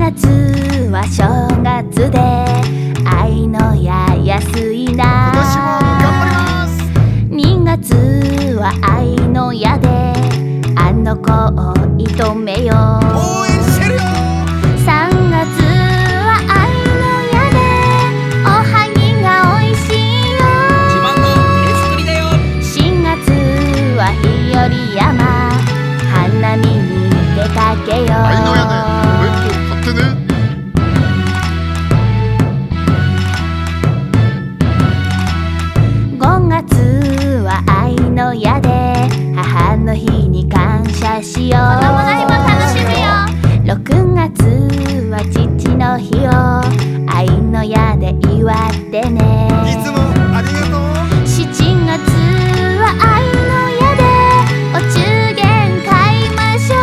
月は正月で愛のや安いな。 今年も頑張ります。 2月は愛のやであの子を射止めよう。 応援してるよ。 3月は愛のやでおはぎがおいしいよ。 自慢の手作りだよ。 4月は日和山花見に出かけよう。 愛のやでお弁当買ってね。 5月は愛のやで母の日に感謝しよう。子供の日も楽しみよ。6月は父の日を愛のやで祝ってね。 いつもありがとう。 7月は愛のやでお中元買いましょ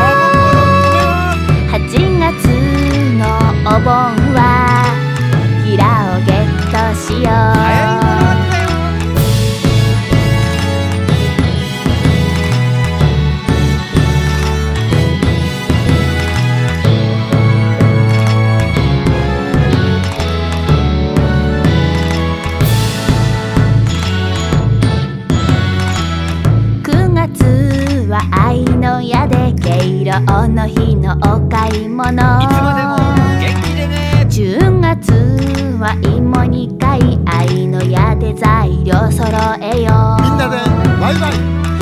う。8月のお盆はヒラをゲットしよう。9月は愛のやで敬老の日のお買い物。 いつまでも元気でね。 10月は芋煮会愛のやで材料揃えよう。 みんなでバイバイ。